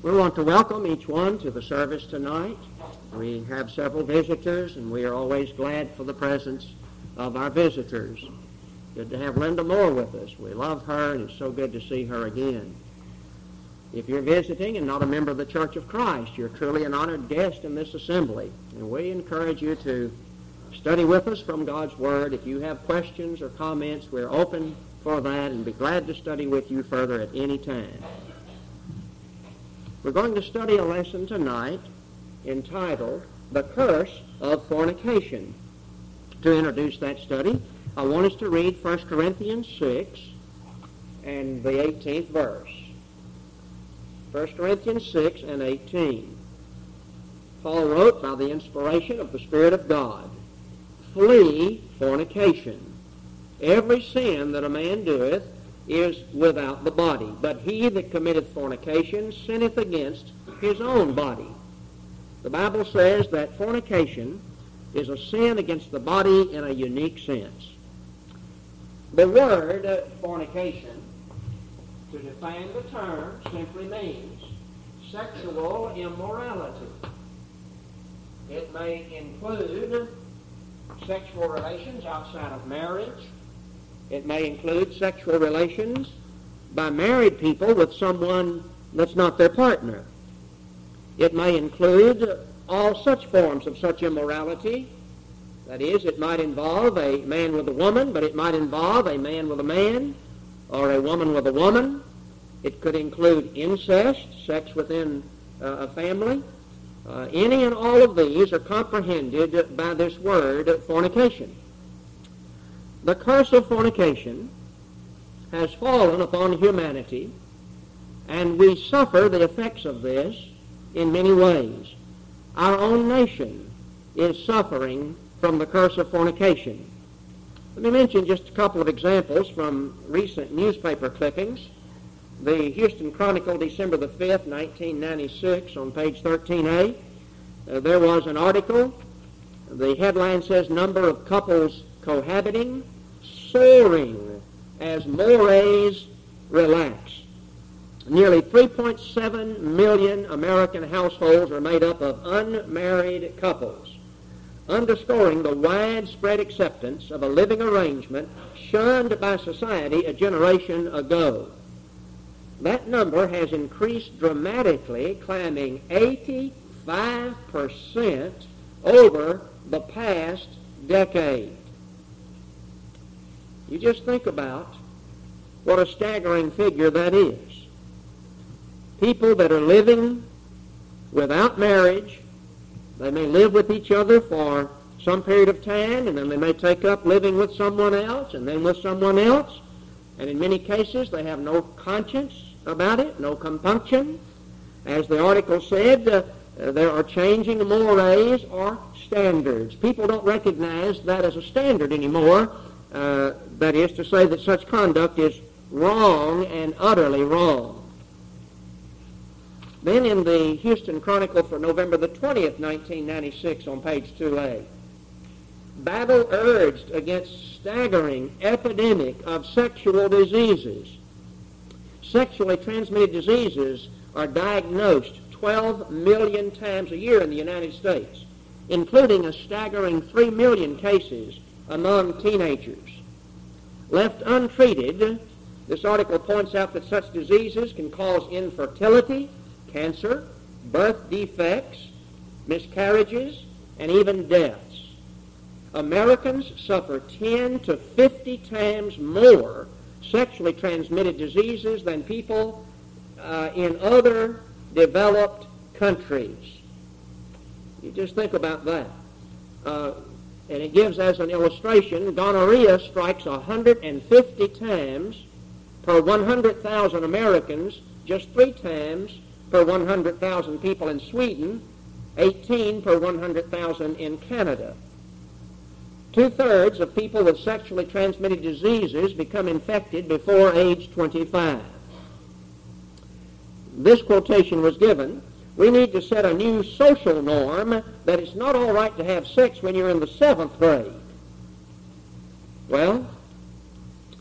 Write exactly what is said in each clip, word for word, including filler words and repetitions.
We want to welcome each one to the service tonight. We have several visitors, and we are always glad for the presence of our visitors. Good to have Linda Moore with us. We love her, and it's so good to see her again. If you're visiting and not a member of the Church of Christ, you're truly an honored guest in this assembly, and we encourage you to study with us from God's Word. If you have questions or comments, we're open for that and be glad to study with you further at any time. We're going to study a lesson tonight entitled The Curse of Fornication. To introduce that study, I want us to read First Corinthians six and the eighteenth verse. First Corinthians six and eighteen. Paul wrote by the inspiration of the Spirit of God, "Flee fornication. Every sin that a man doeth is without the body, but he that committeth fornication sinneth against his own body." The Bible says that fornication is a sin against the body in a unique sense. The word uh, fornication, to define the term, simply means sexual immorality. It may include sexual relations outside of marriage. It may include sexual relations by married people with someone that's not their partner. It may include all such forms of such immorality. That is, it might involve a man with a woman, but it might involve a man with a man, or a woman with a woman. It could include incest, sex within uh, a family. Uh, any and all of these are comprehended by this word, fornication. The curse of fornication has fallen upon humanity, and we suffer the effects of this in many ways. Our own nation is suffering from the curse of fornication. Let me mention just a couple of examples from recent newspaper clippings. The Houston Chronicle, December the fifth, nineteen ninety-six, on page thirteen A, uh, there was an article. The headline says, "Number of couples cohabiting soaring as mores relax." Nearly three point seven million American households are made up of unmarried couples, underscoring the widespread acceptance of a living arrangement shunned by society a generation ago. That number has increased dramatically, climbing eighty-five percent over the past decade. You just think about what a staggering figure that is. People that are living without marriage, they may live with each other for some period of time, and then they may take up living with someone else, and then with someone else, and in many cases they have no conscience about it, no compunction. As the article said, uh, uh, there are changing mores or standards. People don't recognize that as a standard anymore. Uh, that is to say that such conduct is wrong and utterly wrong. Then in the Houston Chronicle for November the twentieth, nineteen ninety-six, on page two A, battle urged against staggering epidemic of sexual diseases. Sexually transmitted diseases are diagnosed twelve million times a year in the United States, including a staggering three million cases among teenagers. Left untreated, this article points out that such diseases can cause infertility, cancer, birth defects, miscarriages, and even deaths. Americans suffer ten to fifty times more sexually transmitted diseases than people uh, in other developed countries. You just think about that. Uh, and it gives as an illustration, gonorrhea strikes one hundred fifty times per one hundred thousand Americans, just three times per one hundred thousand people in Sweden, eighteen per one hundred thousand in Canada. Two-thirds of people with sexually transmitted diseases become infected before age twenty-five. This quotation was given, "We need to set a new social norm that it's not all right to have sex when you're in the seventh grade." Well,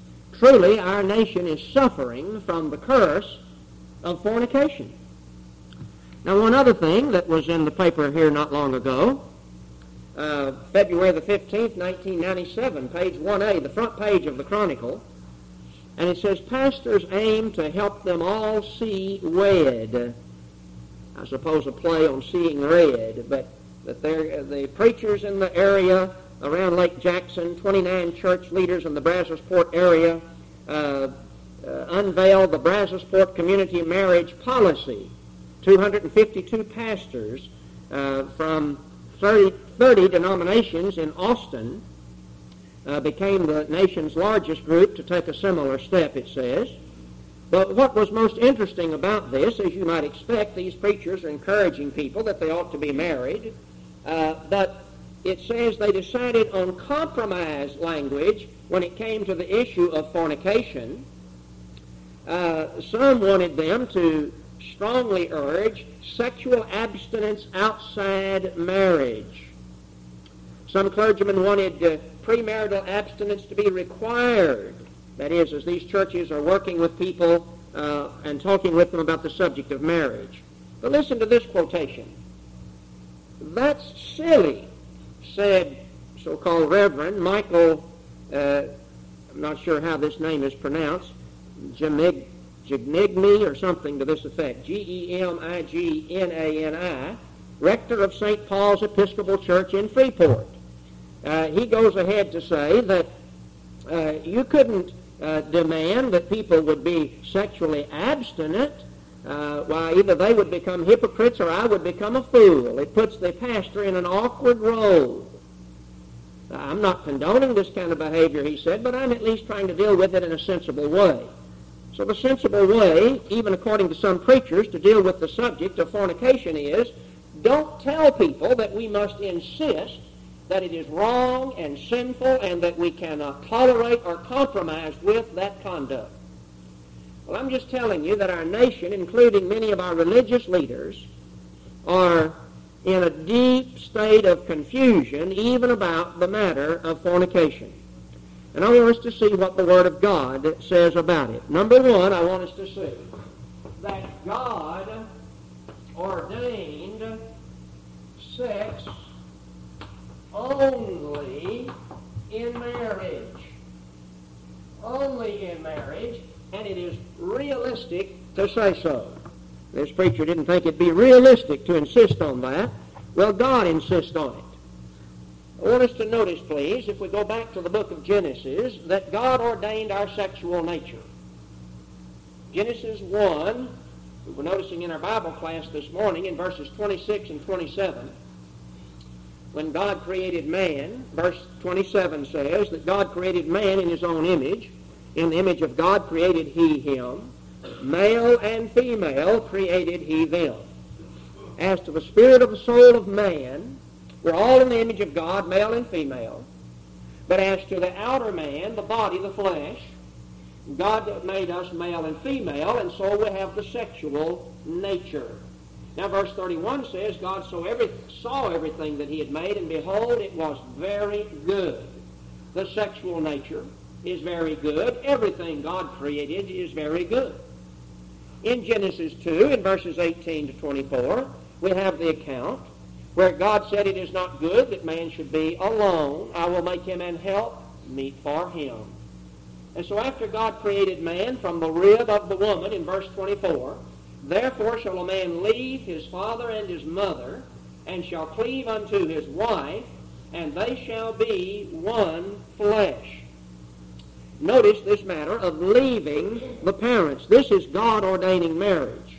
truly our nation is suffering from the curse of fornication. Now, one other thing that was in the paper here not long ago, uh, February the fifteenth, nineteen ninety-seven, page one A, the front page of the Chronicle, and it says, pastors aim to help them all see red. I suppose a play on seeing red, but that they're, the preachers in the area around Lake Jackson, twenty-nine church leaders in the Brazosport area, uh, uh, unveiled the Brazosport Community Marriage Policy. two hundred fifty-two pastors uh, from thirty, thirty denominations in Austin uh, became the nation's largest group to take a similar step, it says. But what was most interesting about this, as you might expect, these preachers are encouraging people that they ought to be married, uh, but it says they decided on compromise language when it came to the issue of fornication. Uh, some wanted them to strongly urge sexual abstinence outside marriage. Some clergymen wanted uh, premarital abstinence to be required. That is, as these churches are working with people uh, and talking with them about the subject of marriage. But listen to this quotation. That's silly, said so-called Reverend Michael, uh, I'm not sure how this name is pronounced, Jamig, Jignigny or something to this effect, G E M I G N A N I, rector of Saint Paul's Episcopal Church in Freeport. Uh, he goes ahead to say that uh, you couldn't uh, demand that people would be sexually abstinent. Uh, why, either they would become hypocrites or I would become a fool. It puts the pastor in an awkward role. Uh, I'm not condoning this kind of behavior, he said, but I'm at least trying to deal with it in a sensible way. So the sensible way, even according to some preachers, to deal with the subject of fornication is, don't tell people that we must insist that it is wrong and sinful and that we cannot tolerate or compromise with that conduct. Well, I'm just telling you that our nation, including many of our religious leaders, are in a deep state of confusion even about the matter of fornication. And I want us to see what the Word of God says about it. Number one, I want us to see that God ordained sex only in marriage. Only in marriage, and it is realistic to say so. This preacher didn't think it'd be realistic to insist on that. Well, God insists on it. I want us to notice, please, if we go back to the book of Genesis, that God ordained our sexual nature. Genesis one, we were noticing in our Bible class this morning in verses twenty-six and twenty-seven, when God created man, verse twenty-seven says that God created man in his own image. In the image of God created he him. Male and female created he them. As to the spirit of the soul of man, we're all in the image of God, male and female. But as to the outer man, the body, the flesh, God made us male and female, and so we have the sexual nature. Now, verse thirty-one says, God saw, every, saw everything that he had made, and behold, it was very good. The sexual nature is very good. Everything God created is very good. In Genesis two, in verses eighteen to twenty-four, we have the account where God said, it is not good that man should be alone. I will make him an help meet for him. And so after God created man from the rib of the woman, in verse twenty-four, therefore shall a man leave his father and his mother, and shall cleave unto his wife, and they shall be one flesh. Notice this matter of leaving the parents. This is God ordaining marriage.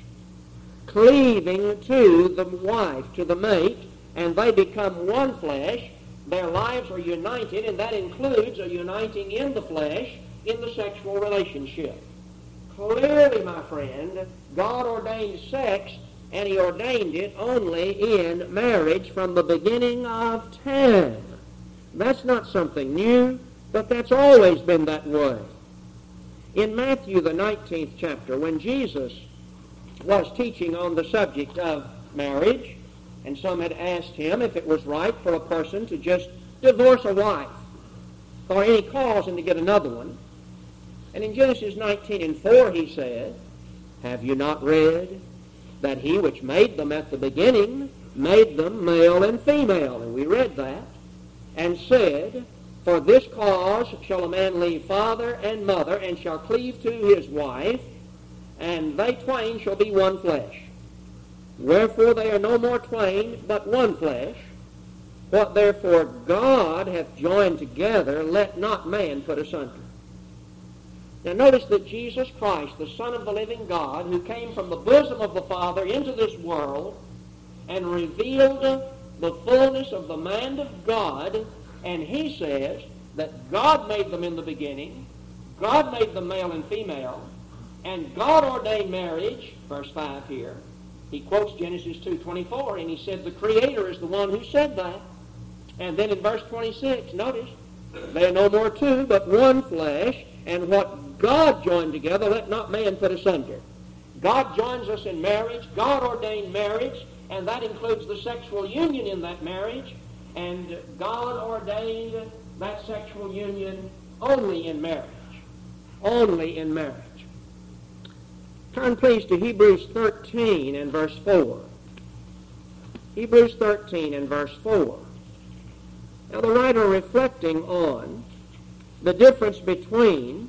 Cleaving to the wife, to the mate, and they become one flesh. Their lives are united, and that includes a uniting in the flesh in the sexual relationship. Clearly, my friend, God ordained sex, and he ordained it only in marriage from the beginning of time. That's not something new, but that's always been that way. In Matthew, the nineteenth chapter, when Jesus was teaching on the subject of marriage, and some had asked him if it was right for a person to just divorce a wife for any cause and to get another one. And in Genesis nineteen and four he said, have you not read? that he which made them at the beginning made them male and female. And we read that, and said, For this cause shall a man leave father and mother, and shall cleave to his wife, and they twain shall be one flesh. Wherefore they are no more twain, but one flesh. What therefore God hath joined together, let not man put asunder. Now notice that Jesus Christ, the Son of the living God, who came from the bosom of the Father into this world and revealed the fullness of the mind of God, and he says that God made them in the beginning, God made them male and female, and God ordained marriage, verse five here. He quotes Genesis two twenty-four, and he said the Creator is the one who said that. And then in verse twenty-six, notice, they are no more two, but one flesh, and what God joined together, let not man put asunder. God joins us in marriage. God ordained marriage, and that includes the sexual union in that marriage. And God ordained that sexual union only in marriage. Only in marriage. Turn please to Hebrews thirteen and verse four. Hebrews thirteen and verse four. Now the writer reflecting on the difference between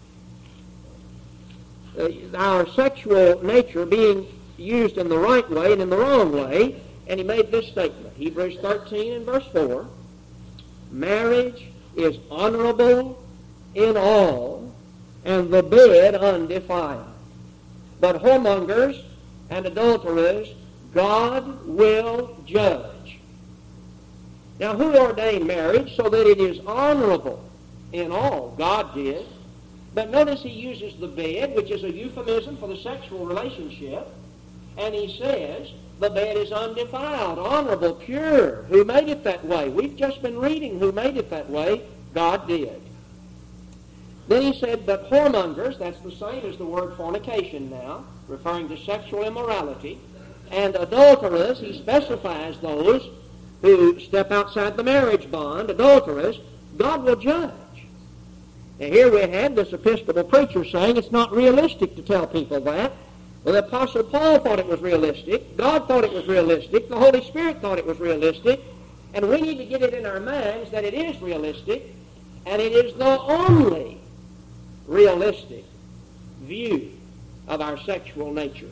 uh, our sexual nature being used in the right way and in the wrong way, and he made this statement. Hebrews thirteen and verse four. Marriage is honorable in all, and the bed undefiled. But whoremongers and adulterers God will judge. Now, who ordained marriage so that it is honorable in all? God did. But notice he uses the bed, which is a euphemism for the sexual relationship, and he says the bed is undefiled, honorable, pure. Who made it that way? We've just been reading who made it that way. God did. Then he said, but whoremongers, that's the same as the word fornication now, referring to sexual immorality, and adulterers, he specifies those who step outside the marriage bond, adulterers, God will judge. Now here we had this Episcopal preacher saying it's not realistic to tell people that. Well, the Apostle Paul thought it was realistic, God thought it was realistic, the Holy Spirit thought it was realistic, and we need to get it in our minds that it is realistic, and it is the only realistic view of our sexual nature.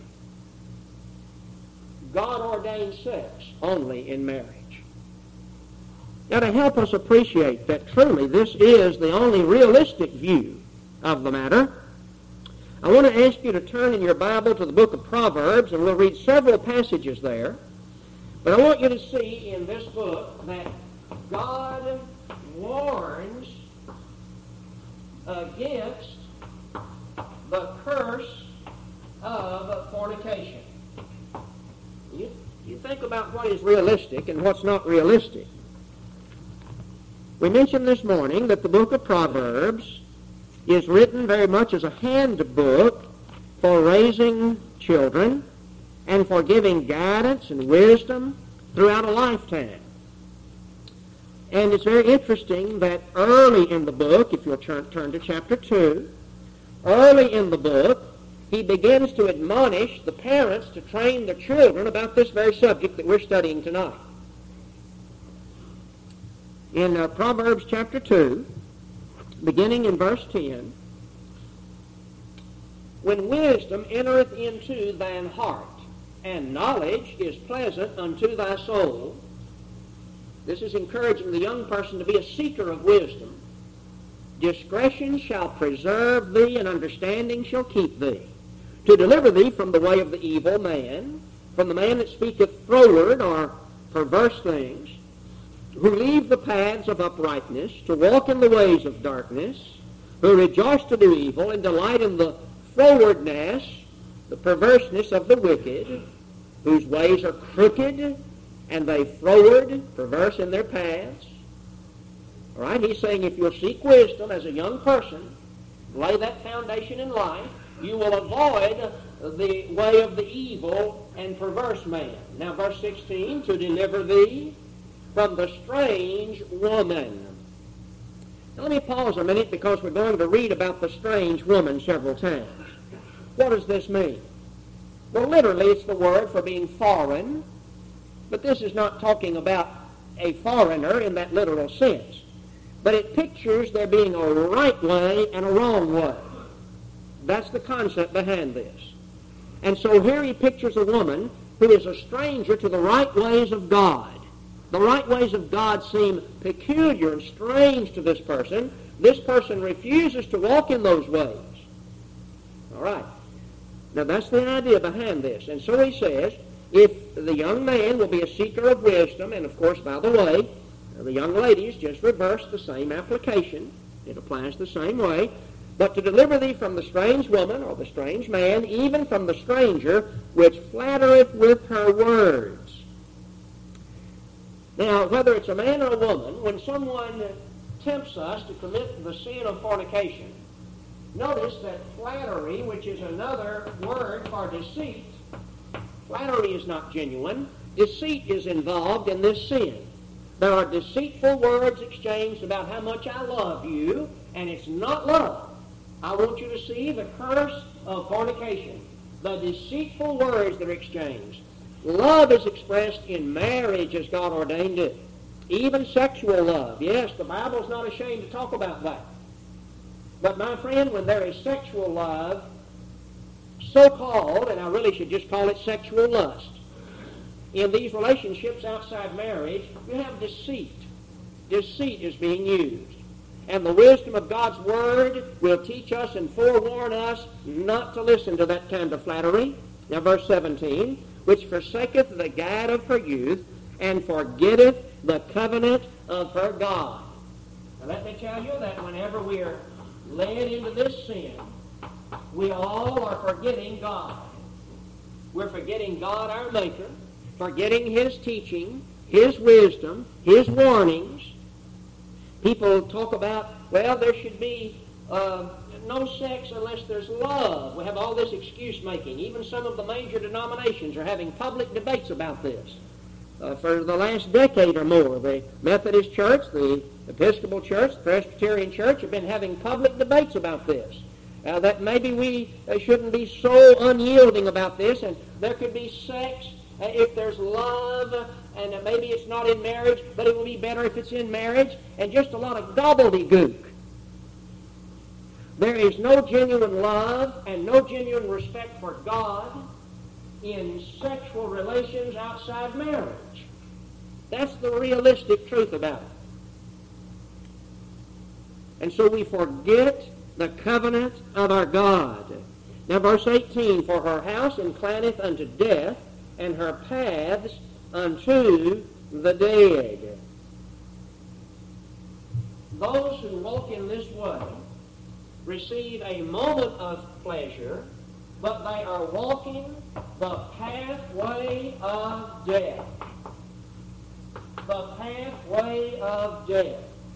God ordained sex only in marriage. Now, to help us appreciate that truly this is the only realistic view of the matter, I want to ask you to turn in your Bible to the book of Proverbs, and we'll read several passages there. But I want you to see in this book that God warns against the curse of fornication. You, you think about what is realistic and what's not realistic. We mentioned this morning that the book of Proverbs is written very much as a handbook for raising children and for giving guidance and wisdom throughout a lifetime. And it's very interesting that early in the book, if you'll turn, turn to chapter two, early in the book, he begins to admonish the parents to train their children about this very subject that we're studying tonight. In uh, Proverbs chapter two, beginning in verse ten, when wisdom entereth into thine heart, and knowledge is pleasant unto thy soul. This is encouraging the young person to be a seeker of wisdom. Discretion shall preserve thee, and understanding shall keep thee, to deliver thee from the way of the evil man, from the man that speaketh froward or perverse things, who leave the paths of uprightness, to walk in the ways of darkness, who rejoice to do evil, and delight in the frowardness, the perverseness of the wicked, whose ways are crooked, and they froward, perverse in their paths. All right, he's saying if you'll seek wisdom as a young person, lay that foundation in life, you will avoid the way of the evil and perverse man. Now, verse sixteen, to deliver thee from the strange woman. Now, let me pause a minute because we're going to read about the strange woman several times. What does this mean? Well, literally, it's the word for being foreign, but this is not talking about a foreigner in that literal sense. But it pictures there being a right way and a wrong way. That's the concept behind this. And so here he pictures a woman who is a stranger to the right ways of God. The right ways of God seem peculiar and strange to this person. This person refuses to walk in those ways. All right. Now that's the idea behind this. And so he says, if the young man will be a seeker of wisdom, and of course, by the way, the young ladies just reverse the same application. It applies the same way. But to deliver thee from the strange woman, or the strange man, even from the stranger, which flattereth with her words. Now, whether it's a man or a woman, when someone tempts us to commit the sin of fornication, notice that flattery, which is another word for deceit, flattery is not genuine. Deceit is involved in this sin. There are deceitful words exchanged about how much I love you, and it's not love. I want you to see the curse of fornication, the deceitful words that are exchanged. Love is expressed in marriage as God ordained it. Even sexual love. Yes, the Bible's not ashamed to talk about that. But my friend, when there is sexual love, so-called, and I really should just call it sexual lust, in these relationships outside marriage, you have deceit. Deceit is being used. And the wisdom of God's Word will teach us and forewarn us not to listen to that kind of flattery. Now, verse seventeen, which forsaketh the guide of her youth, and forgetteth the covenant of her God. Now, let me tell you that whenever we are led into this sin, we all are forgetting God. We're forgetting God, our Maker, forgetting His teaching, His wisdom, His warnings. People talk about, well, there should be uh, no sex unless there's love. We have all this excuse-making. Even some of the major denominations are having public debates about this. Uh, for the last decade or more, the Methodist Church, the Episcopal Church, the Presbyterian Church have been having public debates about this. Uh, that maybe we uh, shouldn't be so unyielding about this, and there could be sex uh, if there's love, and uh, maybe it's not in marriage, but it will be better if it's in marriage, and just a lot of gobbledygook. There is no genuine love and no genuine respect for God in sexual relations outside marriage. That's the realistic truth about it. And so we forget the covenant of our God. Now verse eighteen, for her house inclineth unto death, and her paths unto the dead. Those who walk in this way receive a moment of pleasure, but they are walking the pathway of death. The pathway of death.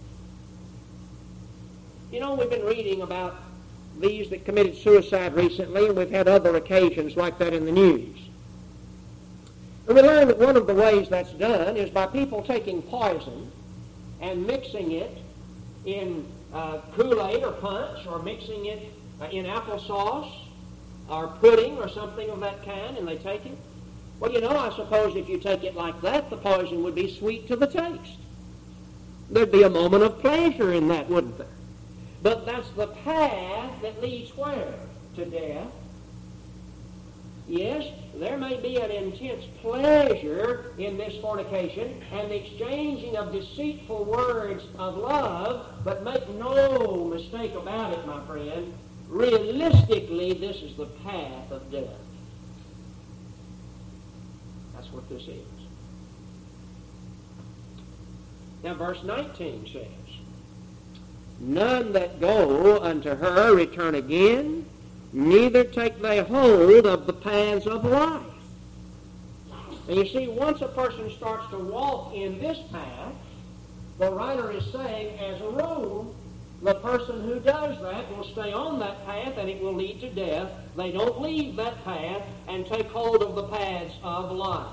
You know, we've been reading about these that committed suicide recently, and we've had other occasions like that in the news. And we learn that one of the ways that's done is by people taking poison and mixing it in uh, Kool-Aid or punch, or mixing it uh, in applesauce or pudding or something of that kind, and they take it. Well, you know, I suppose if you take it like that, the poison would be sweet to the taste. There'd be a moment of pleasure in that, wouldn't there? But that's the path that leads where? To death. Yes, there may be an intense pleasure in this fornication and the exchanging of deceitful words of love, but make no mistake about it, my friend, realistically, this is the path of death. That's what this is. Now, verse nineteen says, none that go unto her return again, neither take they hold of the paths of life. And you see, once a person starts to walk in this path, the writer is saying, as a rule, the person who does that will stay on that path and it will lead to death. They don't leave that path and take hold of the paths of life.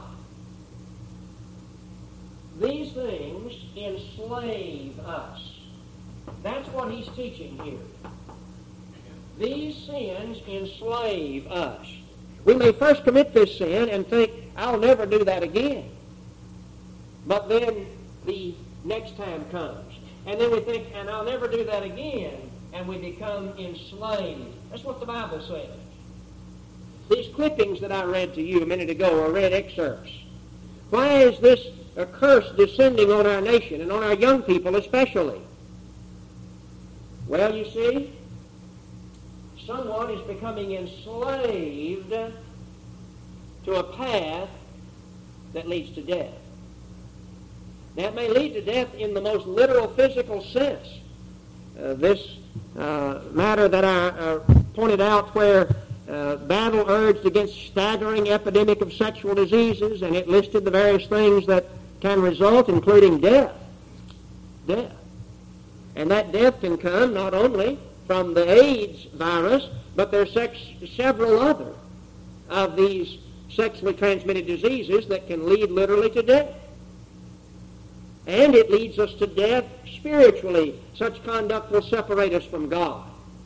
These things enslave us. That's what he's teaching here. These sins enslave us. We may first commit this sin and think, I'll never do that again. But then the next time comes. And then we think, and I'll never do that again. And we become enslaved. That's what the Bible says. These clippings that I read to you a minute ago are read excerpts. Why is this a curse descending on our nation and on our young people especially? Well, you see, someone is becoming enslaved to a path that leads to death. That may lead to death in the most literal physical sense. Uh, this uh, matter that I uh, pointed out where uh, battle urged against staggering epidemic of sexual diseases, and it listed the various things that can result, including death. Death. And that death can come not only from the AIDS virus, but there's sex, several other of these sexually transmitted diseases that can lead literally to death. And it leads us to death spiritually. Such conduct will separate us from God.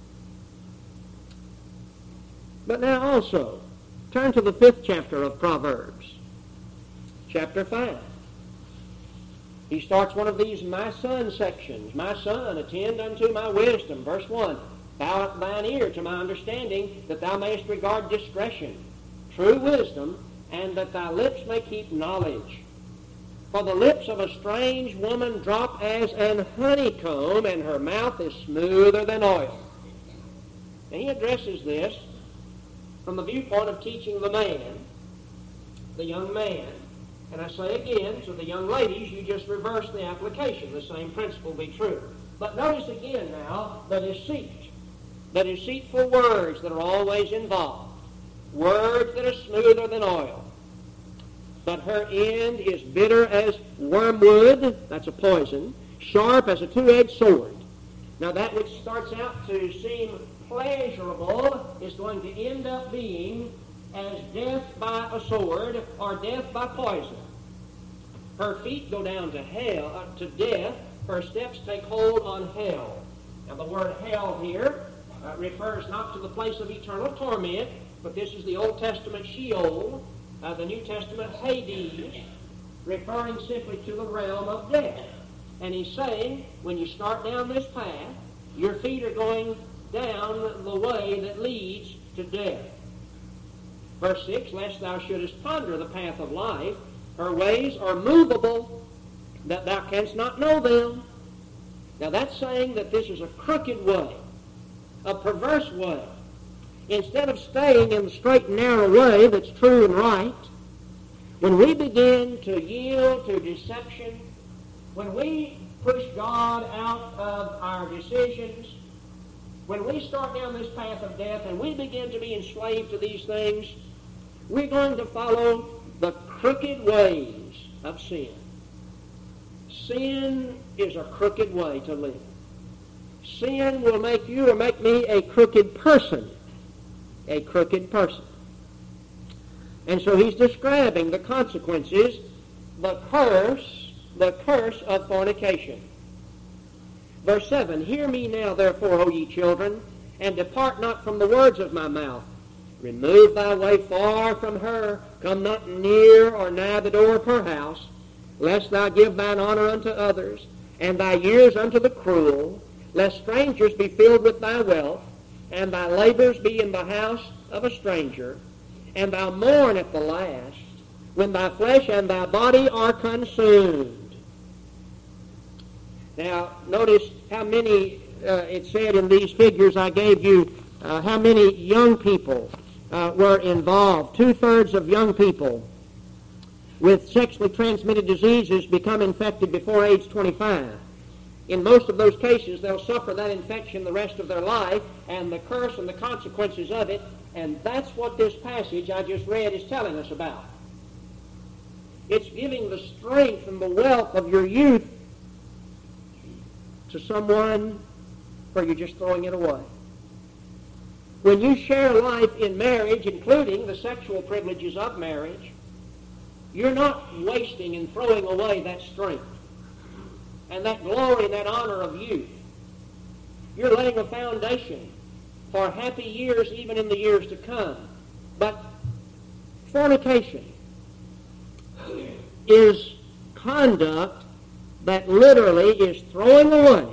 But now also, turn to the fifth chapter of Proverbs, chapter five. He starts one of these my son sections. My son, attend unto my wisdom. Verse one, bow up thine ear to my understanding, that thou mayest regard discretion, true wisdom, and that thy lips may keep knowledge. For the lips of a strange woman drop as an honeycomb, and her mouth is smoother than oil. And he addresses this from the viewpoint of teaching the man, the young man. And I say again, to the young ladies, you just reverse the application. The same principle be true. But notice again now the deceit, the deceitful words that are always involved. Words that are smoother than oil. But her end is bitter as wormwood, that's a poison, sharp as a two-edged sword. Now that which starts out to seem pleasurable is going to end up being as death by a sword or death by poison. Her feet go down to hell, uh, to death. Her steps take hold on hell. Now the word hell here uh, refers not to the place of eternal torment, but this is the Old Testament Sheol, uh, the New Testament Hades, referring simply to the realm of death. And he's saying, when you start down this path, your feet are going down the way that leads to death. Verse six, lest thou shouldest ponder the path of life, her ways are movable, that thou canst not know them. Now that's saying that this is a crooked way, a perverse way. Instead of staying in the straight and narrow way that's true and right, when we begin to yield to deception, when we push God out of our decisions, when we start down this path of death and we begin to be enslaved to these things, we're going to follow the crooked ways of sin. Sin is a crooked way to live. Sin will make you or make me a crooked person. A crooked person. And so he's describing the consequences, the curse, the curse of fornication. Verse seven, hear me now, therefore, O ye children, and depart not from the words of my mouth. Remove thy way far from her. Come not near or nigh the door of her house, lest thou give thine honor unto others, and thy years unto the cruel, lest strangers be filled with thy wealth, and thy labors be in the house of a stranger, and thou mourn at the last, when thy flesh and thy body are consumed. Now, notice how many, uh, it said in these figures I gave you, uh, how many young people uh, were involved. Two-thirds of young people with sexually transmitted diseases become infected before age twenty-five. In most of those cases, they'll suffer that infection the rest of their life, and the curse and the consequences of it, and that's what this passage I just read is telling us about. It's giving the strength and the wealth of your youth to someone where you're just throwing it away. When you share life in marriage, including the sexual privileges of marriage, you're not wasting and throwing away that strength and that glory and that honor of youth. You're laying a foundation for happy years even in the years to come. But fornication is conduct that literally is throwing away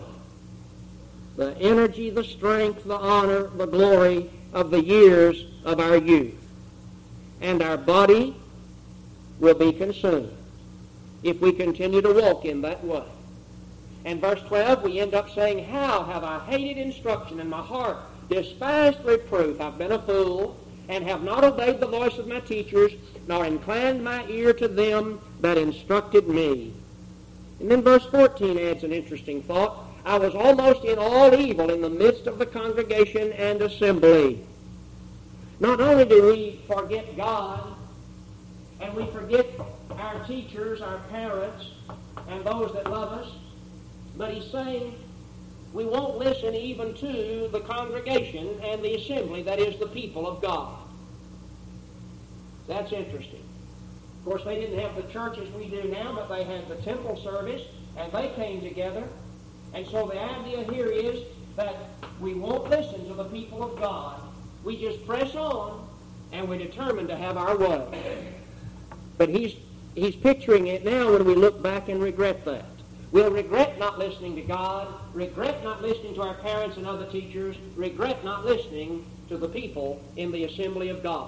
the energy, the strength, the honor, the glory of the years of our youth. And our body will be consumed if we continue to walk in that way. And verse twelve, we end up saying, how have I hated instruction, and my heart despised reproof? I've been a fool, and have not obeyed the voice of my teachers, nor inclined my ear to them that instructed me. And then verse fourteen adds an interesting thought. I was almost in all evil in the midst of the congregation and assembly. Not only do we forget God, and we forget our teachers, our parents, and those that love us, but he's saying we won't listen even to the congregation and the assembly, that is, the people of God. That's interesting. Of course, they didn't have the churches we do now, but they had the temple service, and they came together. And so the idea here is that we won't listen to the people of God. We just press on, and we're determined to have our way. But he's, he's picturing it now when we look back and regret that. We'll regret not listening to God, regret not listening to our parents and other teachers, regret not listening to the people in the assembly of God.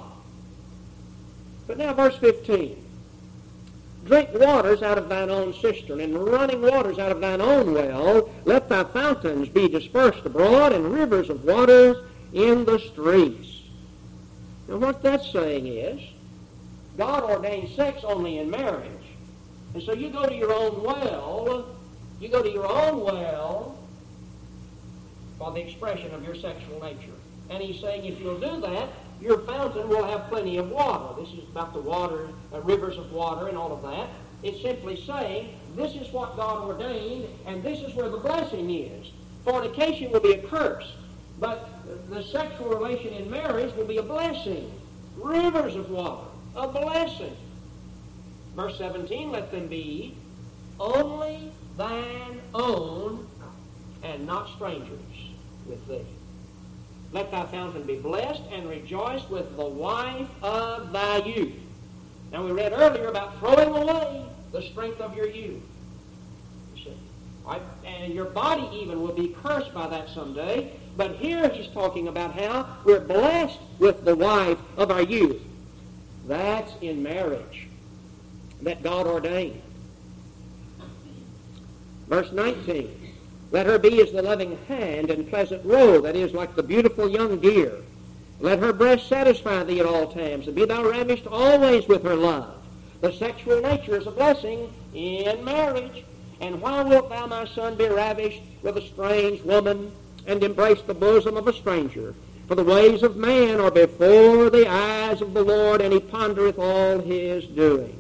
But now verse fifteen. Drink waters out of thine own cistern, and running waters out of thine own well. Let thy fountains be dispersed abroad, and rivers of waters in the streets. Now what that's saying is, God ordained sex only in marriage. And so you go to your own well, you go to your own well for the expression of your sexual nature. And he's saying if you'll do that, your fountain will have plenty of water. This is about the water, uh, rivers of water and all of that. It's simply saying this is what God ordained, and this is where the blessing is. Fornication will be a curse, but the sexual relation in marriage will be a blessing. Rivers of water, a blessing. Verse seventeen, let them be only thine own, and not strangers with thee. Let thy fountain be blessed, and rejoice with the wife of thy youth. Now we read earlier about throwing away the strength of your youth. You see? Right? And your body even will be cursed by that someday. But here he's talking about how we're blessed with the wife of our youth. That's in marriage that God ordained. Verse nineteen. Let her be as the loving hind and pleasant roe, that is, like the beautiful young deer. Let her breast satisfy thee at all times, and be thou ravished always with her love. The sexual nature is a blessing in marriage. And why wilt thou, my son, be ravished with a strange woman, and embrace the bosom of a stranger? For the ways of man are before the eyes of the Lord, and he pondereth all his doings.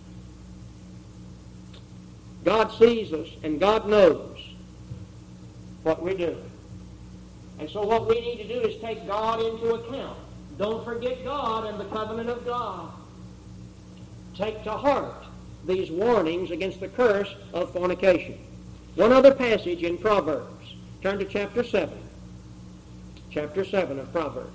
God sees us, and God knows what we're doing. And so what we need to do is take God into account. Don't forget God and the covenant of God. Take to heart these warnings against the curse of fornication. One other passage in Proverbs. Turn to chapter seven. Chapter seven of Proverbs.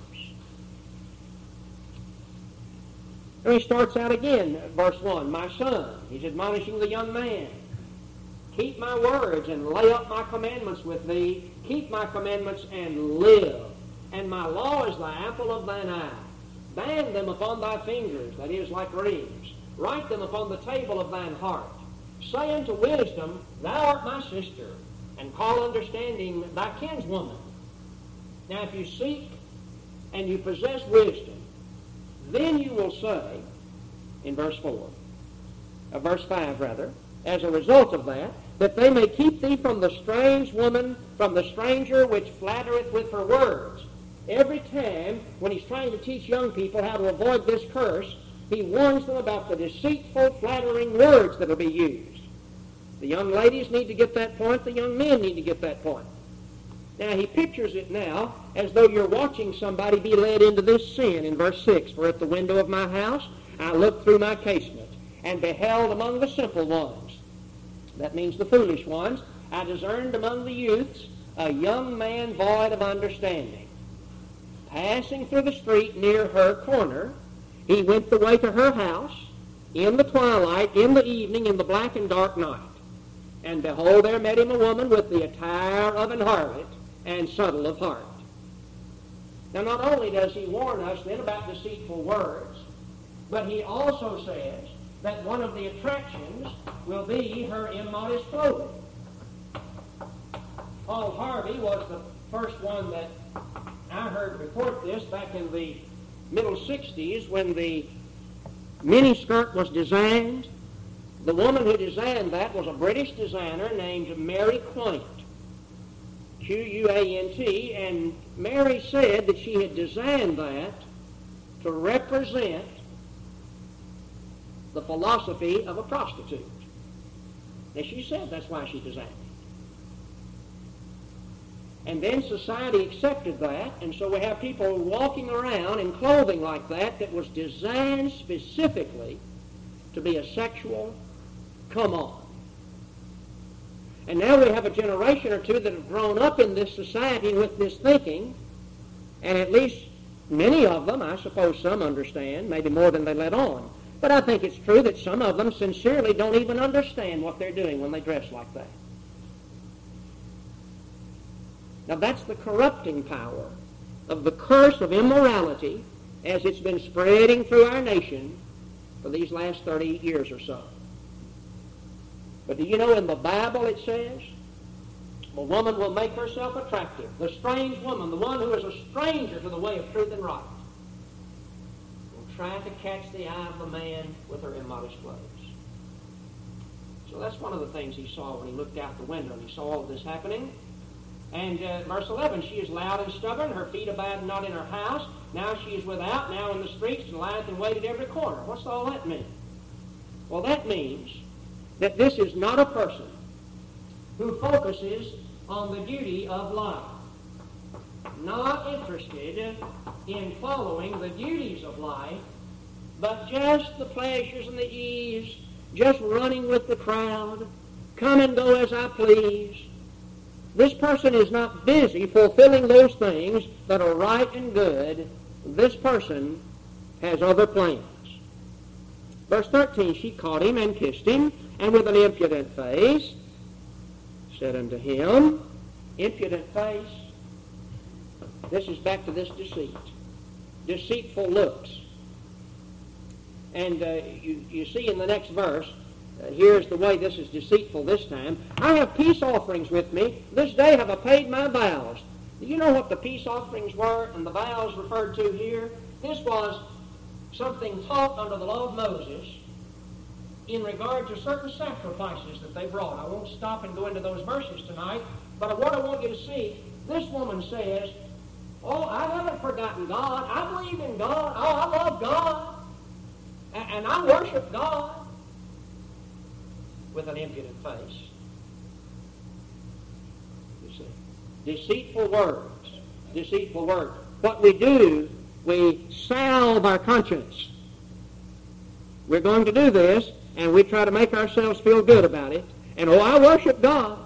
And he starts out again, verse one. My son, he's admonishing the young man. Keep my words and lay up my commandments with thee. Keep my commandments and live. And my law is the apple of thine eye. Band them upon thy fingers, that is, like rings. Write them upon the table of thine heart. Say unto wisdom, thou art my sister, and call understanding thy kinswoman. Now if you seek and you possess wisdom, then you will say, in verse four, uh, verse five rather, as a result of that, that they may keep thee from the strange woman, from the stranger which flattereth with her words. Every time when he's trying to teach young people how to avoid this curse, he warns them about the deceitful, flattering words that will be used. The young ladies need to get that point. The young men need to get that point. Now, he pictures it now as though you're watching somebody be led into this sin in verse six. For at the window of my house I looked through my casement, and beheld among the simple ones, that means the foolish ones, I discerned among the youths a young man void of understanding, passing through the street near her corner, He went the way to her house in the twilight, in the evening, in the black and dark night. And behold, there met him a woman with the attire of an harlot and subtle of heart. Now, not only does he warn us then about deceitful words, but he also says that one of the attractions will be her immodest clothing. Paul Harvey was the first one that I heard report this back in the middle sixties when the miniskirt was designed. The woman who designed that was a British designer named Mary Quant, Q U A N T, and Mary said that she had designed that to represent the philosophy of a prostitute. And she said that's why she designed it. And then society accepted that, and so we have people walking around in clothing like that that was designed specifically to be a sexual come-on. And now we have a generation or two that have grown up in this society with this thinking, and at least many of them, I suppose some understand, maybe more than they let on. But I think it's true that some of them sincerely don't even understand what they're doing when they dress like that. Now that's the corrupting power of the curse of immorality as it's been spreading through our nation for these last thirty years or so. But do you know in the Bible it says, a woman will make herself attractive. The strange woman, the one who is a stranger to the way of truth and right, will try to catch the eye of the man with her immodest clothes. So that's one of the things he saw when he looked out the window and he saw all of this happening. And uh, verse eleven, she is loud and stubborn, her feet abide not in her house. Now she is without, now in the streets, and lieth in wait at every corner. What's all that mean? Well, that means that this is not a person who focuses on the duty of life, not interested in following the duties of life, but just the pleasures and the ease, just running with the crowd, come and go as I please. This person is not busy fulfilling those things that are right and good. This person has other plans. Verse thirteen, she caught him and kissed him, and with an impudent face said unto him, impudent face, this is back to this deceit, deceitful looks. And uh, you, you see in the next verse, Uh, here's the way this is deceitful this time. I have peace offerings with me. This day have I paid my vows. Do you know what the peace offerings were and the vows referred to here? This was something taught under the law of Moses in regard to certain sacrifices that they brought. I won't stop and go into those verses tonight, but what I want you to see, this woman says, oh, I haven't forgotten God. I believe in God. Oh, I love God. And, and I worship God. With an impudent face. You see. Deceitful words. Deceitful words. What we do, we salve our conscience. We're going to do this, and we try to make ourselves feel good about it. And, oh, I worship God.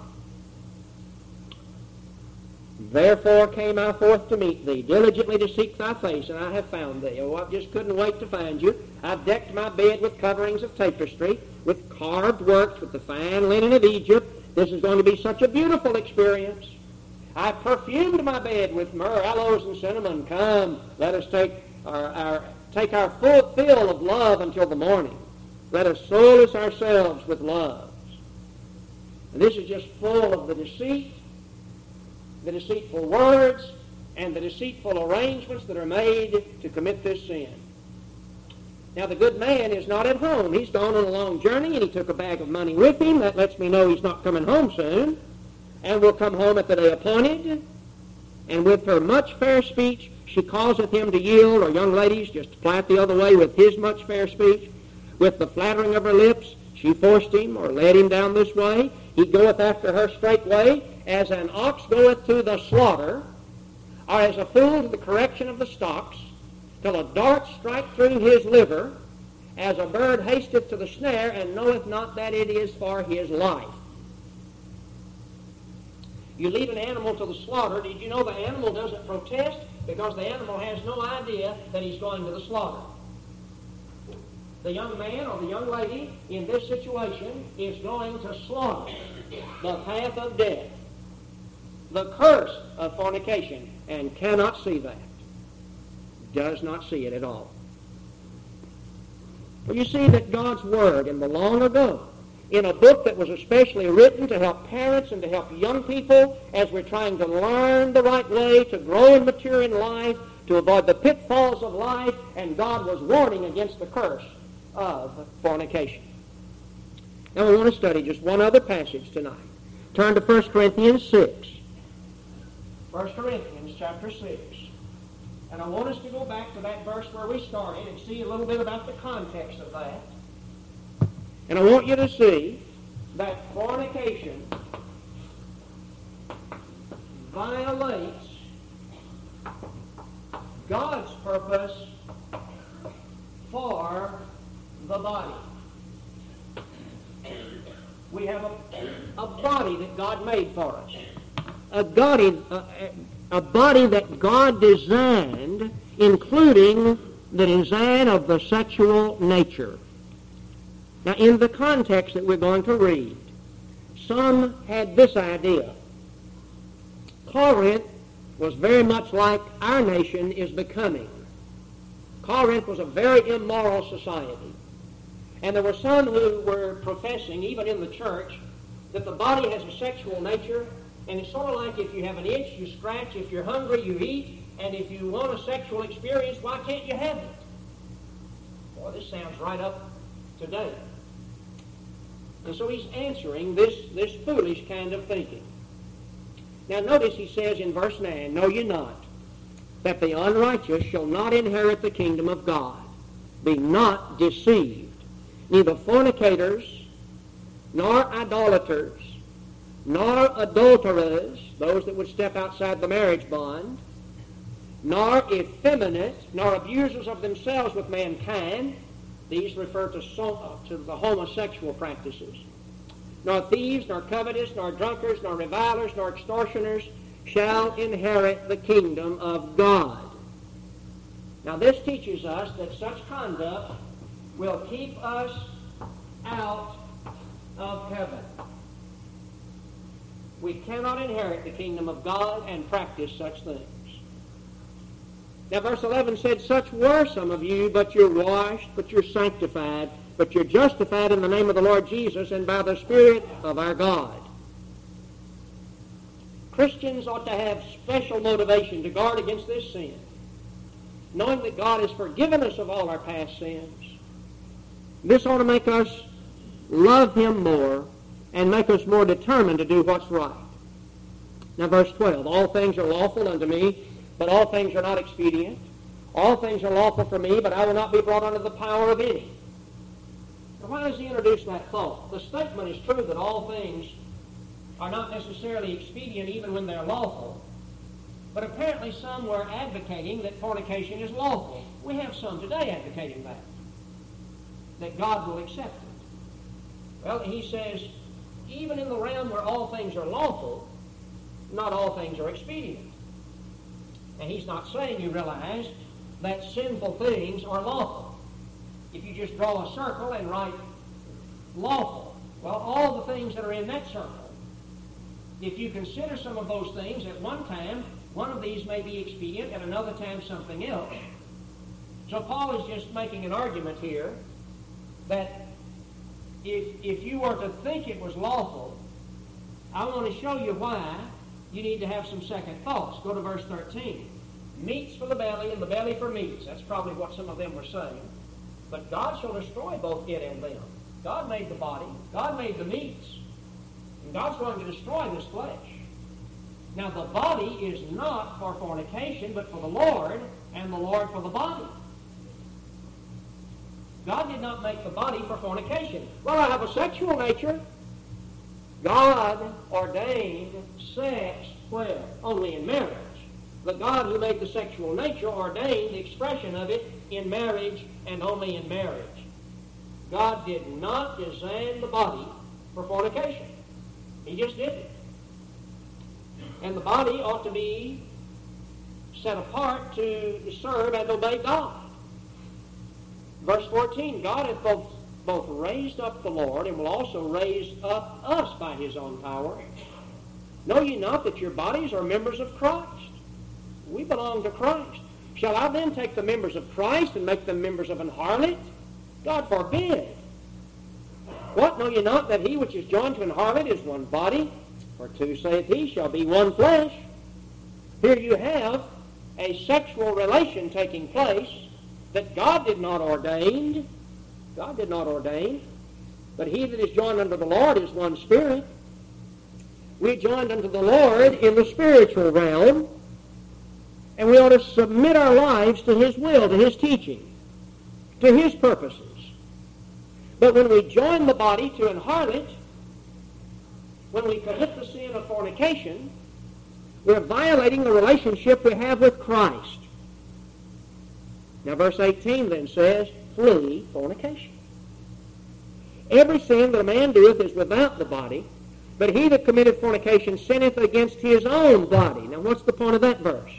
Therefore came I forth to meet thee, diligently to seek thy face, and I have found thee. Oh, I just couldn't wait to find you. I've decked my bed with coverings of tapestry, with carved works, with the fine linen of Egypt. This is going to be such a beautiful experience. I perfumed my bed with myrrh, aloes, and cinnamon. Come, let us take our, our take our full fill of love until the morning. Let us solace ourselves with loves. And this is just full of the deceit, the deceitful words, and the deceitful arrangements that are made to commit this sin. Now, the good man is not at home. He's gone on a long journey, and he took a bag of money with him. That lets me know he's not coming home soon, and will come home at the day appointed. And with her much fair speech, she causeth him to yield, or young ladies, just apply it the other way, with his much fair speech. With the flattering of her lips, she forced him, or led him down this way. He goeth after her straightway, as an ox goeth to the slaughter, or as a fool to the correction of the stocks, till a dart strike through his liver, as a bird hasteth to the snare, and knoweth not that it is for his life. You lead an animal to the slaughter. Did you know the animal doesn't protest? Because the animal has no idea that he's going to the slaughter. the young man or the young lady in this situation is going to slaughter the path of death, the curse of fornication, and cannot see that. Does not see it at all. Well, you see that God's Word in the long ago, in a book that was especially written to help parents and to help young people as we're trying to learn the right way, to grow and mature in life, to avoid the pitfalls of life, and God was warning against the curse of fornication. Now we want to study just one other passage tonight. Turn to First Corinthians six. First Corinthians chapter six. And I want us to go back to that verse where we started and see a little bit about the context of that. And I want you to see that fornication violates God's purpose for the body. We have a, a body that God made for us. A body, a, a body that God designed, including the design of the sexual nature. Now, in the context that we're going to read, some had this idea. Corinth was very much like our nation is becoming. Corinth was a very immoral society. And there were some who were professing, even in the church, that the body has a sexual nature, and it's sort of like if you have an itch, you scratch. If you're hungry, you eat. And if you want a sexual experience, why can't you have it? Boy, this sounds right up to date. And so he's answering this, this foolish kind of thinking. Now notice he says in verse nine, "Know ye not that the unrighteous shall not inherit the kingdom of God? Be not deceived. Neither fornicators, nor idolaters, nor adulterers," those that would step outside the marriage bond, "nor effeminate, nor abusers of themselves with mankind," these refer to, so, to the homosexual practices, "nor thieves, nor covetous, nor drunkards, nor revilers, nor extortioners shall inherit the kingdom of God." Now this teaches us that such conduct will keep us out of heaven. We cannot inherit the kingdom of God and practice such things. Now verse eleven said, "Such were some of you, but you're washed, but you're sanctified, but you're justified in the name of the Lord Jesus and by the Spirit of our God." Christians ought to have special motivation to guard against this sin, knowing that God has forgiven us of all our past sins. This ought to make us love Him more and make us more determined to do what's right. Now verse twelve, "All things are lawful unto me, but all things are not expedient. All things are lawful for me, but I will not be brought under the power of any." Now why does he introduce that thought? The statement is true that all things are not necessarily expedient even when they're lawful. But apparently some were advocating that fornication is lawful. We have some today advocating that, that God will accept it. Well, he says, even in the realm where all things are lawful, not all things are expedient. And he's not saying, you realize, that sinful things are lawful. If you just draw a circle and write lawful, well, all the things that are in that circle, if you consider some of those things at one time, one of these may be expedient, at another time something else. So Paul is just making an argument here that if, if you were to think it was lawful, I want to show you why you need to have some second thoughts. Go to verse thirteen. "Meats for the belly, and the belly for meats." That's probably what some of them were saying. But God shall destroy both it and them. God made the body. God made the meats. And God's going to destroy this flesh. Now the body is not for fornication, but for the Lord, and the Lord for the body. God did not make the body for fornication. Well, I have a sexual nature. God ordained sex where? Only in marriage. The God who made the sexual nature ordained the expression of it in marriage and only in marriage. God did not design the body for fornication. He just didn't. And the body ought to be set apart to serve and obey God. Verse fourteen, God hath both, both raised up the Lord and will also raise up us by his own power. Know ye not that your bodies are members of Christ? We belong to Christ. Shall I then take the members of Christ and make them members of an harlot? God forbid. What, know ye not that he which is joined to an harlot is one body? For two, saith he, shall be one flesh. Here you have a sexual relation taking place that God did not ordain. God did not ordain. But he that is joined unto the Lord is one spirit. We're joined unto the Lord in the spiritual realm, and we ought to submit our lives to his will, to his teaching, to his purposes. But when we join the body to an harlot, when we commit the sin of fornication, we're violating the relationship we have with Christ. Now verse eighteen then says, flee fornication. Every sin that a man doeth is without the body, but he that committeth fornication sinneth against his own body. Now what's the point of that verse?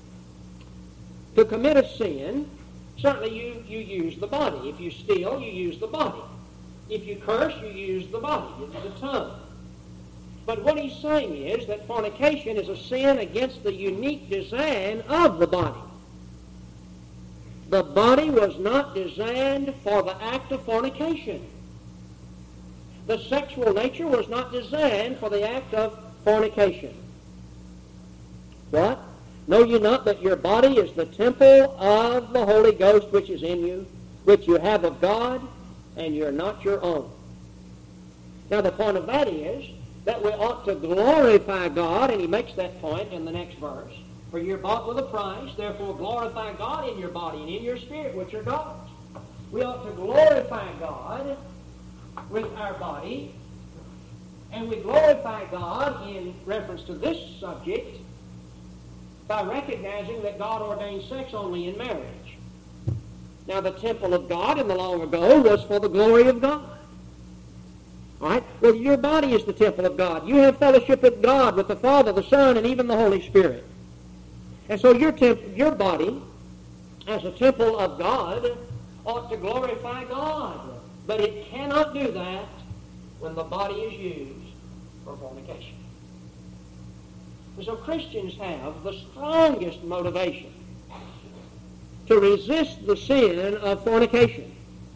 To commit a sin, certainly you, you use the body. If you steal, you use the body. If you curse, you use the body, the tongue. But what he's saying is that fornication is a sin against the unique design of the body. The body was not designed for the act of fornication. The sexual nature was not designed for the act of fornication. What? Know ye not that your body is the temple of the Holy Ghost which is in you, which you have of God, and you're not your own? Now the point of that is that we ought to glorify God, and he makes that point in the next verse. For you're bought with a price, therefore glorify God in your body and in your spirit, which are God's. We ought to glorify God with our body, and we glorify God in reference to this subject by recognizing that God ordained sex only in marriage. Now the temple of God in the long ago was for the glory of God. All right? Well, your body is the temple of God. You have fellowship with God, with the Father, the Son, and even the Holy Spirit. And so your temp- your body, as a temple of God, ought to glorify God. But it cannot do that when the body is used for fornication. And so Christians have the strongest motivation to resist the sin of fornication.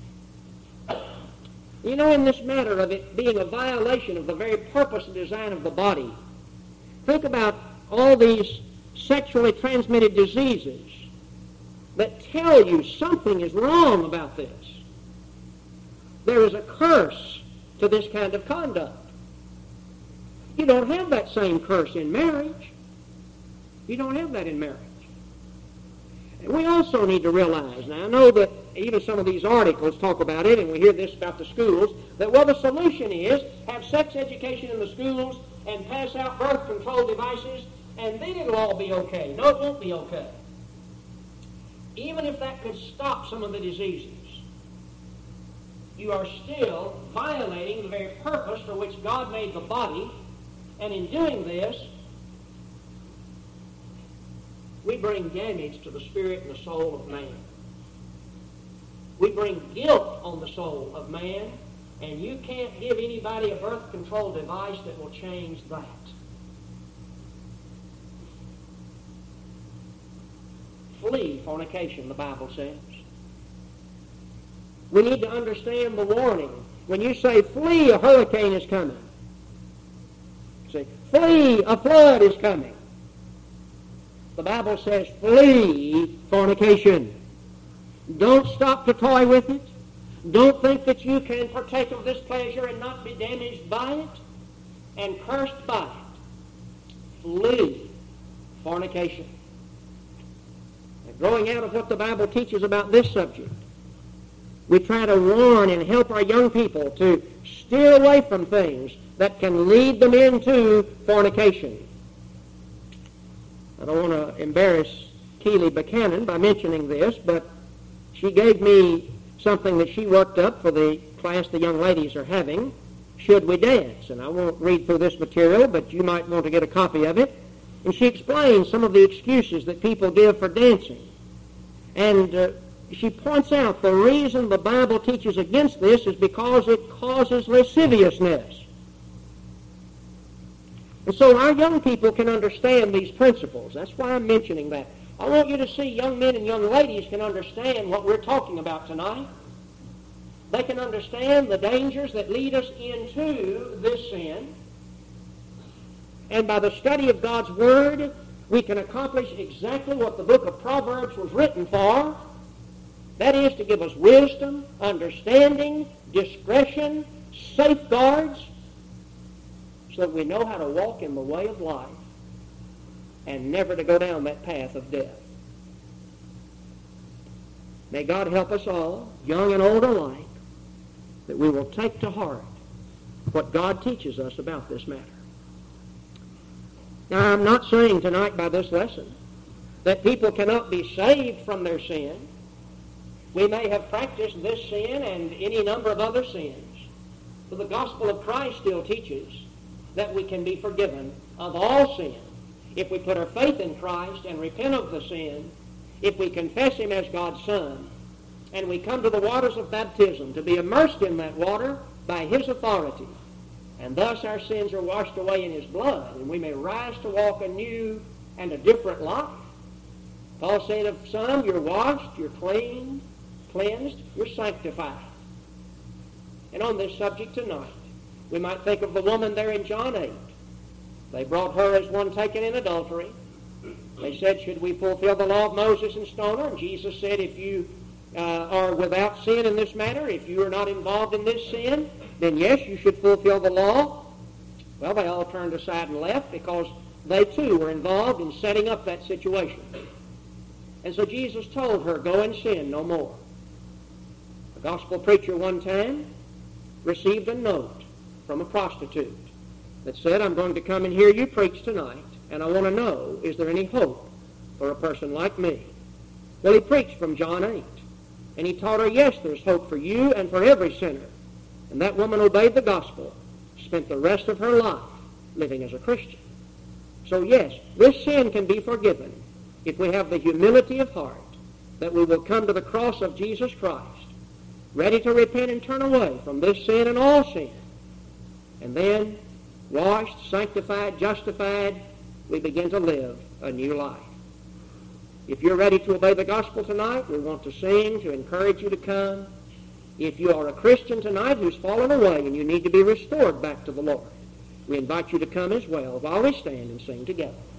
You know, in this matter of it being a violation of the very purpose and design of the body, think about all these sexually transmitted diseases that tell you something is wrong about this. There is a curse to this kind of conduct. You don't have that same curse in marriage. You don't have that in marriage. And we also need to realize, now I know that even some of these articles talk about it, and we hear this about the schools, that, well, the solution is have sex education in the schools and pass out birth control devices, and then it'll all be okay. No, it won't be okay. Even if that could stop some of the diseases, you are still violating the very purpose for which God made the body, and in doing this, we bring damage to the spirit and the soul of man. We bring guilt on the soul of man, and you can't give anybody a birth control device that will change that. Flee fornication, the Bible says. We need to understand the warning. When you say, flee, a hurricane is coming. Say, flee, a flood is coming. The Bible says, flee fornication. Don't stop to toy with it. Don't think that you can partake of this pleasure and not be damaged by it and cursed by it. Flee fornication. And growing out of what the Bible teaches about this subject, we try to warn and help our young people to steer away from things that can lead them into fornication. I don't want to embarrass Keely Buchanan by mentioning this, but she gave me something that she worked up for the class the young ladies are having, Should We Dance? And I won't read through this material, but you might want to get a copy of it. And she explains some of the excuses that people give for dancing. And uh, she points out the reason the Bible teaches against this is because it causes lasciviousness. And so our young people can understand these principles. That's why I'm mentioning that. I want you to see young men and young ladies can understand what we're talking about tonight. They can understand the dangers that lead us into this sin. And by the study of God's Word, we can accomplish exactly what the book of Proverbs was written for. That is to give us wisdom, understanding, discretion, safeguards, so that we know how to walk in the way of life and never to go down that path of death. May God help us all, young and old alike, that we will take to heart what God teaches us about this matter. Now, I'm not saying tonight by this lesson that people cannot be saved from their sin. We may have practiced this sin and any number of other sins, but the gospel of Christ still teaches that we can be forgiven of all sin if we put our faith in Christ and repent of the sin, if we confess Him as God's Son, and we come to the waters of baptism to be immersed in that water by His authority, and thus our sins are washed away in His blood, and we may rise to walk a new and a different life. Paul said of some, you're washed, you're clean, cleansed, you're sanctified. And on this subject tonight, we might think of the woman there in John eight. They brought her as one taken in adultery. They said, should we fulfill the law of Moses and stone her? And Jesus said, if you uh, are without sin in this matter, if you are not involved in this sin, then yes, you should fulfill the law. Well, they all turned aside and left because they too were involved in setting up that situation. And so Jesus told her, go and sin no more. A gospel preacher one time received a note from a prostitute that said, I'm going to come and hear you preach tonight, and I want to know, is there any hope for a person like me? Well, he preached from John eight, and he taught her, yes, there's hope for you and for every sinner. And that woman obeyed the gospel, spent the rest of her life living as a Christian. So yes, this sin can be forgiven if we have the humility of heart that we will come to the cross of Jesus Christ, ready to repent and turn away from this sin and all sin. And then, washed, sanctified, justified, we begin to live a new life. If you're ready to obey the gospel tonight, we want to sing to encourage you to come. If you are a Christian tonight who's fallen away and you need to be restored back to the Lord, we invite you to come as well while we stand and sing together.